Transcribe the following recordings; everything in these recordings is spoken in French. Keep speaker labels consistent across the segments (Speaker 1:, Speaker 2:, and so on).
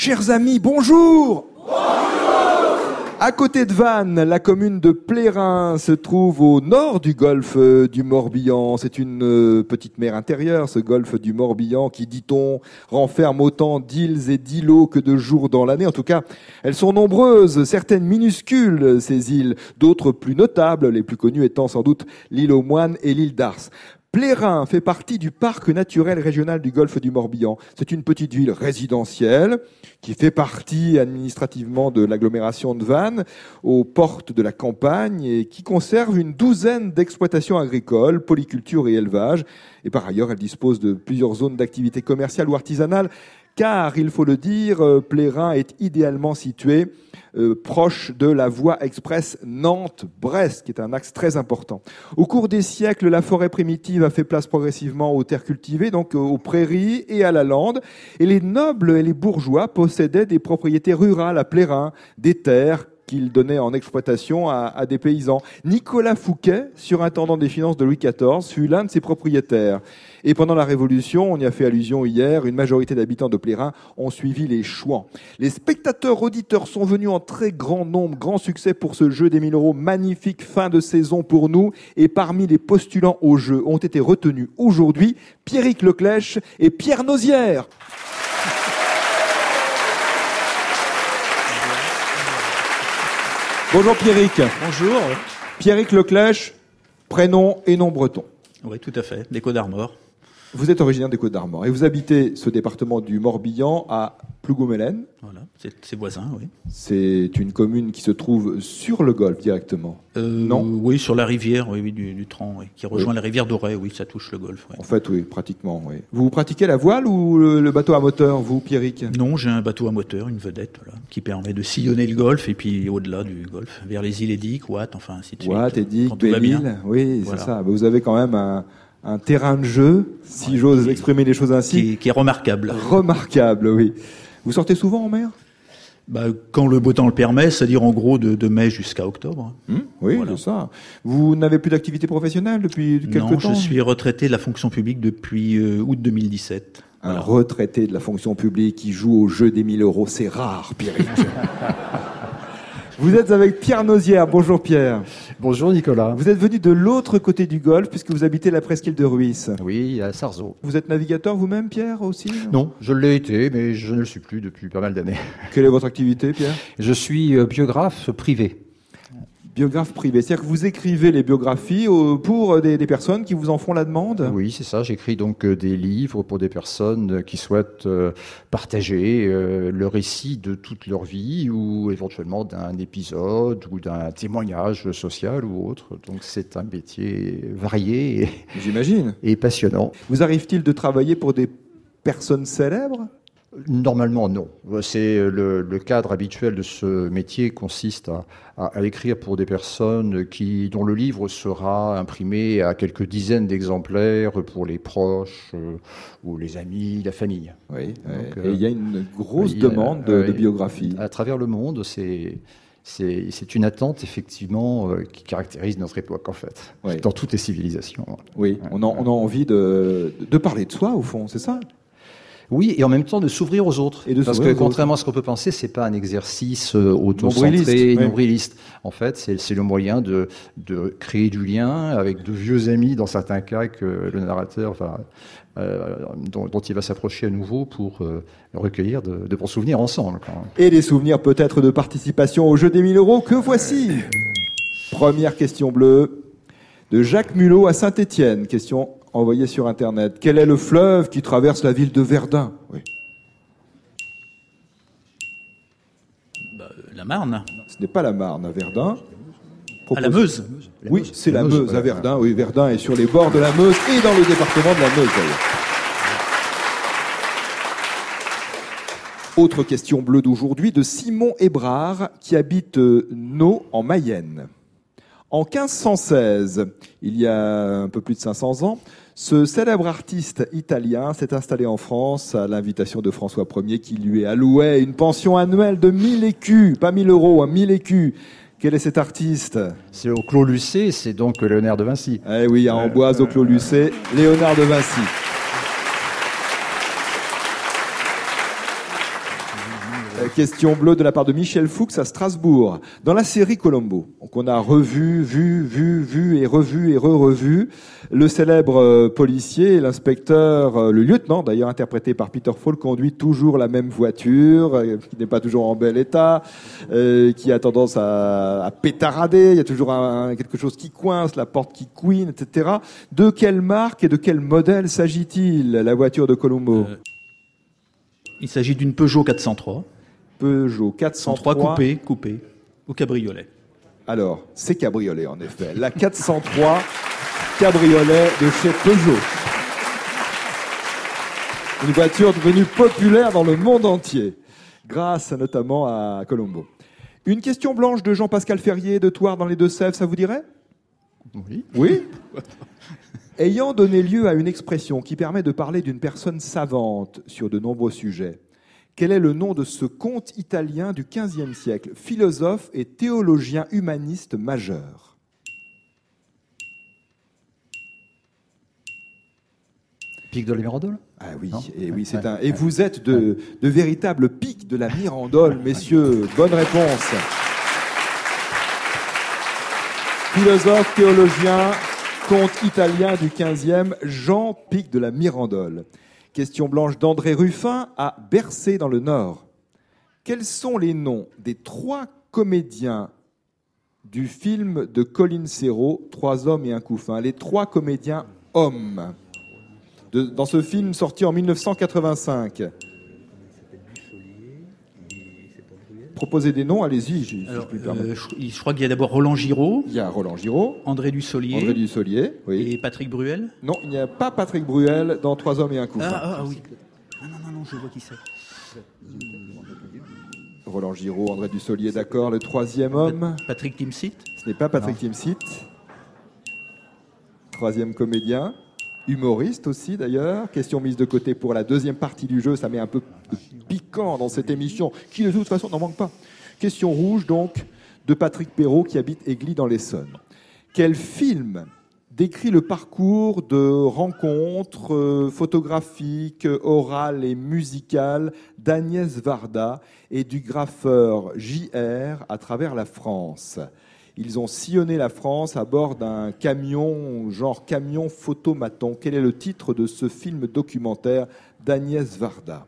Speaker 1: Chers amis, bonjour. À côté de Vannes, la commune de Plérin se trouve au nord du golfe du Morbihan. C'est une petite mer intérieure, ce golfe du Morbihan, qui, dit-on, renferme autant d'îles et d'îlots que de jours dans l'année. En tout cas, elles sont nombreuses, certaines minuscules, ces îles, d'autres plus notables, les plus connues étant sans doute l'île aux Moines et l'île d'Ars. Plérin fait partie du parc naturel régional du golfe du Morbihan. C'est une petite ville résidentielle qui fait partie administrativement de l'agglomération de Vannes, aux portes de la campagne, et qui conserve une douzaine d'exploitations agricoles, polyculture et élevage. Et par ailleurs, elle dispose de plusieurs zones d'activité commerciale ou artisanale, car, il faut le dire, Plérin est idéalement situé proche de la voie express Nantes-Brest, qui est un axe très important. Au cours des siècles, la forêt primitive a fait place progressivement aux terres cultivées, donc aux prairies et à la lande. Et les nobles et les bourgeois possédaient des propriétés rurales à Plérin, des terres qu'il donnait en exploitation à des paysans. Nicolas Fouquet, surintendant des finances de Louis XIV, fut l'un de ses propriétaires. Et pendant la Révolution, on y a fait allusion hier, une majorité d'habitants de Plérin ont suivi les chouans. Les spectateurs auditeurs sont venus en très grand nombre, grand succès pour ce jeu des 1000 €, magnifique fin de saison pour nous. Et parmi les postulants au jeu ont été retenus aujourd'hui Pierrick Leclèche et Pierre Nozière. Bonjour Pierrick.
Speaker 2: Bonjour.
Speaker 1: Pierrick Leclèche, prénom et nom breton.
Speaker 2: Oui, tout à fait, des Côtes-d'Armor.
Speaker 1: Vous êtes originaire des Côtes-d'Armor et vous habitez ce département du Morbihan à Plougoumelen.
Speaker 2: Voilà, c'est voisin, oui.
Speaker 1: C'est une commune qui se trouve sur le golfe directement. Non ?
Speaker 2: Oui, sur la rivière, oui, du Tran, oui, qui rejoint la rivière d'Auray, oui, ça touche le golfe. Oui.
Speaker 1: En fait, oui, pratiquement, oui. Vous pratiquez la voile ou le bateau à moteur, vous, Pierrick ?
Speaker 2: Non, j'ai un bateau à moteur, une vedette, voilà, qui permet de sillonner le golfe et puis au-delà du golfe, vers les îles Edic, Watt, enfin ainsi de suite.
Speaker 1: Watt, Edic, Belle-Île, oui, voilà. C'est ça. Vous avez quand même un terrain de jeu, si j'ose exprimer les choses ainsi.
Speaker 2: Qui est remarquable.
Speaker 1: Remarquable, oui. Vous sortez souvent en mer ?
Speaker 2: Quand le beau temps le permet, c'est-à-dire en gros de mai jusqu'à octobre.
Speaker 1: Oui, voilà. C'est ça. Vous n'avez plus d'activité professionnelle depuis quelque temps ?
Speaker 2: Non, je suis retraité de la fonction publique depuis août 2017.
Speaker 1: Un retraité de la fonction publique qui joue au jeu des 1000 €, c'est rare, Pierrick. Vous êtes avec Pierre Nozière. Bonjour Pierre.
Speaker 3: Bonjour Nicolas.
Speaker 1: Vous êtes venu de l'autre côté du golfe puisque vous habitez la presqu'île de Ruisse.
Speaker 3: Oui, à Sarzeau.
Speaker 1: Vous êtes navigateur vous-même, Pierre, aussi ?
Speaker 3: Non, je l'ai été, mais je ne le suis plus depuis pas mal d'années.
Speaker 1: Quelle est votre activité, Pierre ?
Speaker 3: Je suis biographe privé.
Speaker 1: Biographe privé, c'est-à-dire que vous écrivez les biographies pour des personnes qui vous en font la demande ?
Speaker 3: Oui, c'est ça. J'écris donc des livres pour des personnes qui souhaitent partager le récit de toute leur vie ou éventuellement d'un épisode ou d'un témoignage social ou autre. Donc c'est un métier varié
Speaker 1: j'imagine,
Speaker 3: et passionnant.
Speaker 1: Vous arrive-t-il de travailler pour des personnes célèbres ?
Speaker 3: Normalement, non. C'est le cadre habituel de ce métier consiste à écrire pour des personnes dont le livre sera imprimé à quelques dizaines d'exemplaires pour les proches ou les amis, la famille.
Speaker 1: Oui. Donc, et il y a une grosse demande de biographie.
Speaker 3: À travers le monde, c'est une attente, effectivement, qui caractérise notre époque, en fait, dans toutes les civilisations.
Speaker 1: Oui, on a envie de parler de soi, au fond, c'est ça ?
Speaker 3: Oui, et en même temps de s'ouvrir aux autres. Parce que contrairement à ce qu'on peut penser, c'est pas un exercice auto-centré, nombriliste. En fait, c'est le moyen de créer du lien avec de vieux amis, dans certains cas, que le narrateur dont il va s'approcher à nouveau pour recueillir de bons souvenirs ensemble.
Speaker 1: Et des souvenirs peut-être de participation au jeu des 1000 € que voici. Première question bleue de Jacques Mulot à Saint-Étienne. Question envoyé sur Internet. Quel est le fleuve qui traverse la ville de Verdun ? Oui.
Speaker 2: La Marne.
Speaker 1: Ce n'est pas la Marne à Verdun.
Speaker 2: La Meuse.
Speaker 1: Oui, c'est la Meuse à Verdun. Oui, Verdun est sur les bords de la Meuse et dans le département de la Meuse d'ailleurs. Autre question bleue d'aujourd'hui de Simon Hébrard qui habite Nau en Mayenne. En 1516, il y a un peu plus de 500 ans, ce célèbre artiste italien s'est installé en France à l'invitation de François Ier qui lui allouait une pension annuelle de 1000 écus, pas 1000 €, 1000 écus. Quel est cet artiste ?
Speaker 3: C'est au Clos Lucé, c'est donc Léonard de Vinci.
Speaker 1: Eh oui, à Amboise, au Clos Lucé, Léonard de Vinci. Question bleue de la part de Michel Fuchs à Strasbourg. Dans la série Columbo, qu'on a revu et revu, le célèbre policier, l'inspecteur, le lieutenant d'ailleurs interprété par Peter Falk, conduit toujours la même voiture, qui n'est pas toujours en bel état, qui a tendance à pétarader, il y a toujours quelque chose qui coince, la porte qui couine, etc. De quelle marque et de quel modèle s'agit-il, la voiture de Columbo?
Speaker 2: Il s'agit d'une Peugeot 403.
Speaker 1: Peugeot 403
Speaker 2: coupé ou cabriolet.
Speaker 1: Alors, c'est cabriolet en effet. La 403 cabriolet de chez Peugeot. Une voiture devenue populaire dans le monde entier, grâce notamment à Columbo. Une question blanche de Jean-Pascal Ferrier de Thouars dans les Deux-Sèvres, ça vous dirait?
Speaker 3: Oui.
Speaker 1: Oui. Ayant donné lieu à une expression qui permet de parler d'une personne savante sur de nombreux sujets, quel est le nom de ce comte italien du XVe siècle, philosophe et théologien humaniste majeur?
Speaker 3: Pic de la Mirandole?
Speaker 1: Ah oui, et vous êtes de véritables pics de la Mirandole, messieurs. Bonne réponse. Philosophe, théologien, comte italien du XVe, Jean Pic de la Mirandole. Question blanche d'André Ruffin à Bercé dans le Nord. Quels sont les noms des 3 comédiens du film de Colin Serrault, 3 hommes et un couffin? Les 3 comédiens hommes dans ce film sorti en 1985. Proposez des noms, allez-y.
Speaker 2: Je crois qu'il y a d'abord Roland Giraud.
Speaker 1: Il y a Roland Giraud.
Speaker 2: André Dussolier,
Speaker 1: oui.
Speaker 2: Et Patrick Bruel.
Speaker 1: Non, il n'y a pas Patrick Bruel dans 3 hommes et un couffin.
Speaker 2: Ah oui. Non, je vois qui c'est.
Speaker 1: Roland Giraud, André Dussolier, d'accord. Le 3e homme.
Speaker 2: Patrick Timsit.
Speaker 1: Ce n'est pas Patrick Timsit. 3e comédien. Humoriste aussi d'ailleurs. Question mise de côté pour la 2e partie du jeu. Ça met un peu de piquant dans cette émission qui de toute façon n'en manque pas. Question rouge donc de Patrick Perrault qui habite Aigli dans l'Essonne. Quel film décrit le parcours de rencontres photographiques, orales et musicales d'Agnès Varda et du graffeur J.R. à travers la France? Ils ont sillonné la France à bord d'un camion, genre camion photomaton. Quel est le titre de ce film documentaire d'Agnès Varda?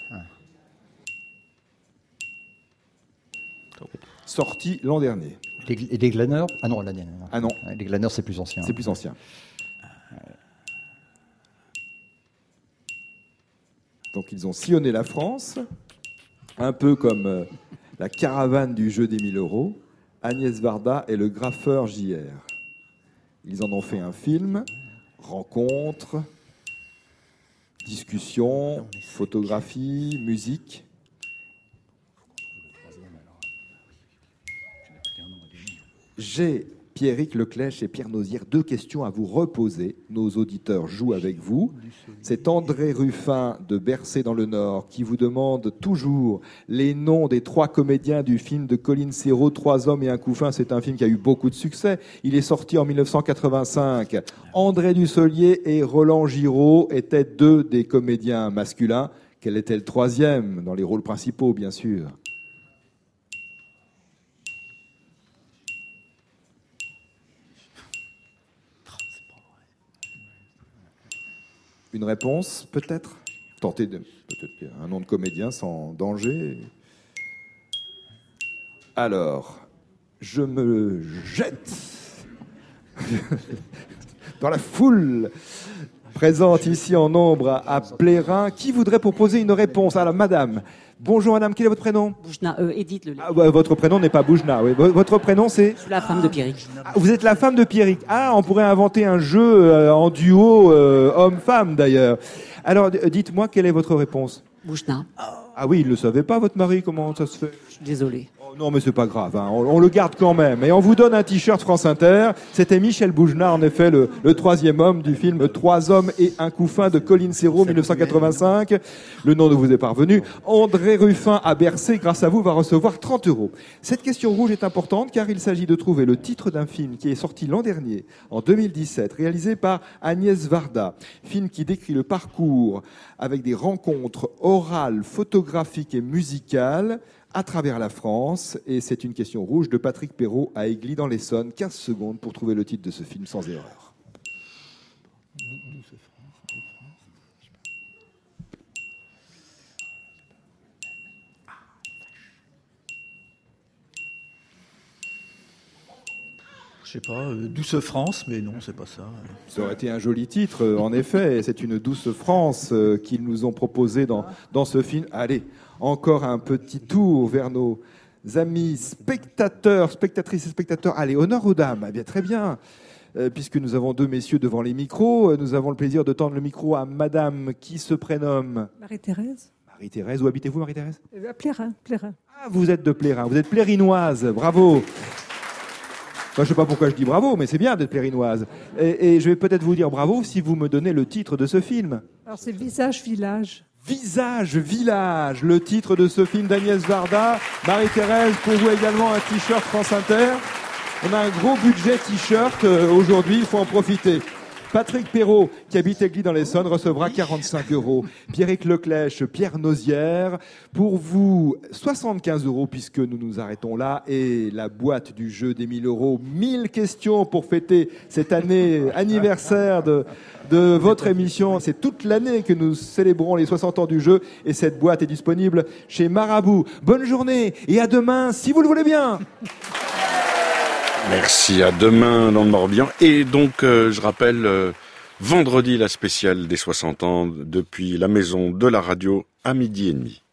Speaker 1: Sorti l'an dernier.
Speaker 3: Les Glaneurs? Ah non, l'année dernière.
Speaker 1: Ah non.
Speaker 3: Les Glaneurs, c'est plus ancien.
Speaker 1: C'est plus ancien. Donc ils ont sillonné la France, un peu comme la caravane du jeu des 1000 euros. Agnès Varda et le graffeur J.R. Ils en ont fait un film, rencontres, discussions, photographie, musique. J'ai Pierrick Leclèche et Pierre Nozière 2 questions à vous reposer. Nos auditeurs jouent avec vous. C'est André Ruffin de Bercé dans le Nord qui vous demande toujours les noms des 3 comédiens du film de Colin Serrault, 3 hommes et un couffin. C'est un film qui a eu beaucoup de succès. Il est sorti en 1985. André Dussolier et Roland Giraud étaient 2 des comédiens masculins. Quel était le 3e dans les rôles principaux, bien sûr? Une réponse, peut-être? Tentez peut-être un nom de comédien sans danger. Alors, je me jette dans la foule présente ici en nombre à Plérin. Qui voudrait proposer une réponse? Alors, madame. Bonjour madame, quel est votre prénom?
Speaker 4: Boujna, Edith Lelay.
Speaker 1: Ah, votre prénom n'est pas Boujna, oui. Votre prénom c'est?
Speaker 4: Je suis la femme de Pierrick.
Speaker 1: Ah, vous êtes la femme de Pierrick. Ah, on pourrait inventer un jeu en duo homme-femme d'ailleurs. Alors dites-moi, quelle est votre réponse?
Speaker 4: Boujna.
Speaker 1: Ah oui, il ne le savait pas votre mari, comment ça se fait?
Speaker 4: Je suis désolé.
Speaker 1: Oh, non mais c'est pas grave, hein. On le garde quand même. Et on vous donne un t-shirt France Inter. C'était Michel Boujna, en effet, le 3e homme du film 3 hommes et un couffin de Colin Serrault, 1985. Le nom ne vous est pas revenu. André Ruffin à Bercé, grâce à vous, va recevoir 30 €. Cette question rouge est importante car il s'agit de trouver le titre d'un film qui est sorti l'an dernier, en 2017, réalisé par Agnès Varda. Film qui décrit le parcours avec des rencontres orales, photographiques, photographique et musicale à travers la France. Et c'est une question rouge de Patrick Perrault à Aigli dans l'Essonne. 15 secondes pour trouver le titre de ce film sans erreur.
Speaker 2: Je sais pas, Douce France, mais non, c'est pas ça.
Speaker 1: Ça aurait été un joli titre, en effet. C'est une Douce France qu'ils nous ont proposé dans ce film. Allez, encore un petit tour vers nos amis spectateurs, spectatrices et spectateurs. Allez, honneur aux dames. Eh bien, très bien. Puisque nous avons 2 messieurs devant les micros, nous avons le plaisir de tendre le micro à madame qui se prénomme...
Speaker 5: Marie-Thérèse.
Speaker 1: Marie-Thérèse, où habitez-vous, Marie-Thérèse ?
Speaker 5: À Plérin.
Speaker 1: Ah, vous êtes de Plérin, vous êtes plérinoise, bravo. Je ne sais pas pourquoi je dis bravo, mais c'est bien d'être plérinoise. Et je vais peut-être vous dire bravo si vous me donnez le titre de ce film.
Speaker 5: Alors c'est Visage Village.
Speaker 1: Visage Village, le titre de ce film d'Agnès Varda. Marie-Thérèse, pour vous également un t-shirt France Inter. On a un gros budget t-shirt aujourd'hui, il faut en profiter. Patrick Perrault, qui habite Aigli dans l'Essonne, recevra 45 €. Pierrick Leclèche, Pierre Nozière, pour vous 75 € puisque nous nous arrêtons là. Et la boîte du jeu des 1000 €, 1000 questions pour fêter cette année anniversaire de votre émission. C'est toute l'année que nous célébrons les 60 ans du jeu et cette boîte est disponible chez Marabout. Bonne journée et à demain si vous le voulez bien.
Speaker 6: Merci, à demain dans le Morbihan. Et donc, je rappelle, vendredi, la spéciale des 60 ans depuis la maison de la radio à 12h30.